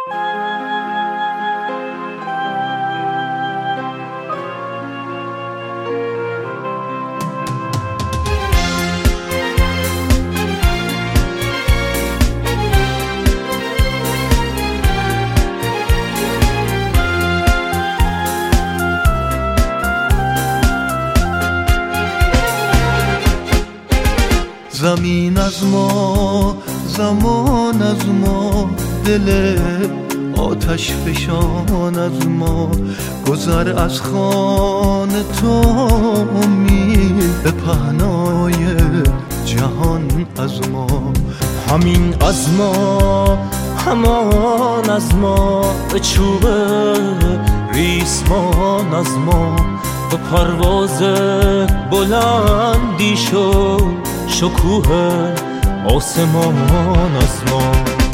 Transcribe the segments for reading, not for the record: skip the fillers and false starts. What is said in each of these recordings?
زمین از ما، زمان از ما، دل آتش فشان از ما، گذر از خانه تا امید به پهنای جهان از ما. همین از ما، همان از ما، به چوب ریسمان از ما، به پرواز بلندی شد شکوه آسمان از ما.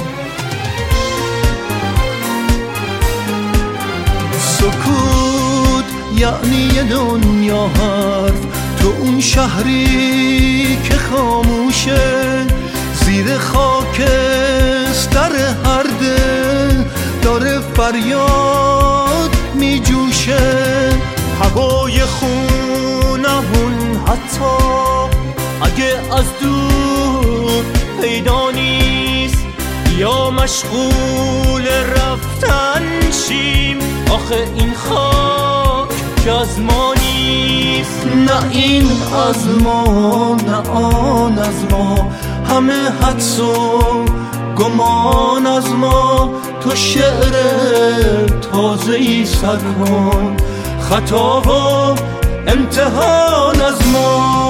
سکوت یعنی یه دنیا حرف، تو اون شهری که خاموشه، زیر خاکستر هر دل داره فریاد می جوشه. هوای خونمون حتی اگه از دور پیدا نیست، یا مشغول رفتن شیم، آخه این خاک که از ما نیست. نه این از ما، نه آن از ما، همه حدس و گمان از ما. تو شعر تازه‌ای سر کن، خطا و امتحان از ما.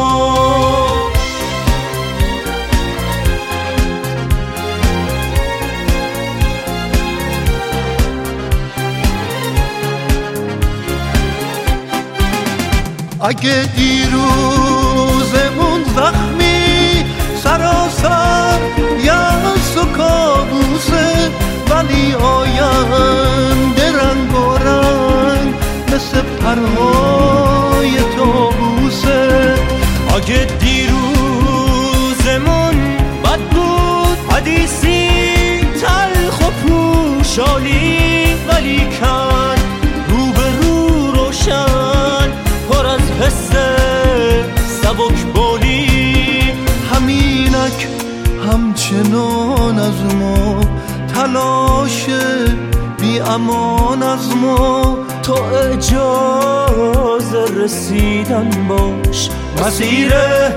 اگه دیروزمون زخمی، سراسر یأس و کابوسه، ولی آینده رنگ و رنگ مثل پرهای طاووسه. اگه دیروزمون بد بود، حدیثی تلخ و پوشالی، ولی کن روبرو روشن پر از حس سبک بالی. همینک همچنان از ما، تلاش بی امان از ما. تو اجازه رسیدن باش، مسیر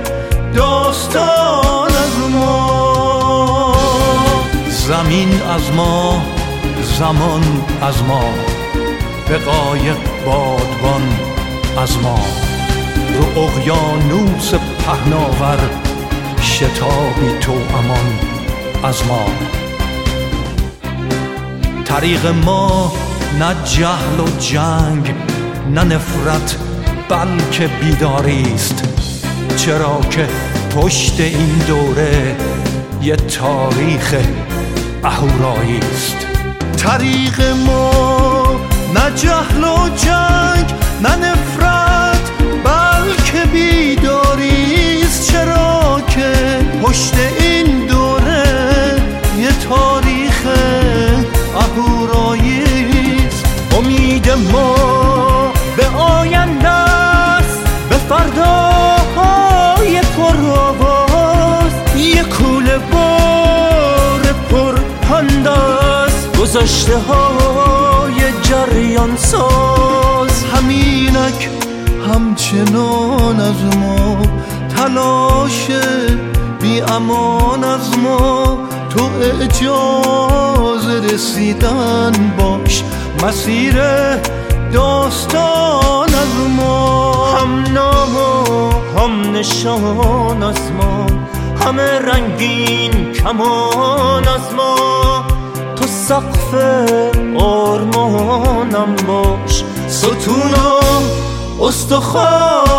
داستان از ما. زمین از ما، زمان از ما، به قایق بادبان از ما، رو اقیانوس پهناور شتابی تو امان از ما. طریق ما نه جهل و جنگ، نه نفرت، بلکه بیداری است، چرا که پشت این دوره یه تاریخ اهورایی است. طریق ما نه جهل و جنگ، نه نفرت، بلکه بیداری است، چرا که پشت این دوره یه تاریخ اهورایی است. امید ما به آینده است، به فرداهای پرآواز، یه کوله بار پرپند است، گذشته های جریان ساز. همینک همچنان از ما، تلاش بی امان از ما. تو اجازه رسیدن باش، مسیر داستان از ما. هم نام و هم نشان از ما، همه رنگین کمان از ما. تو سقف آرمانم باش، ستون و استخوان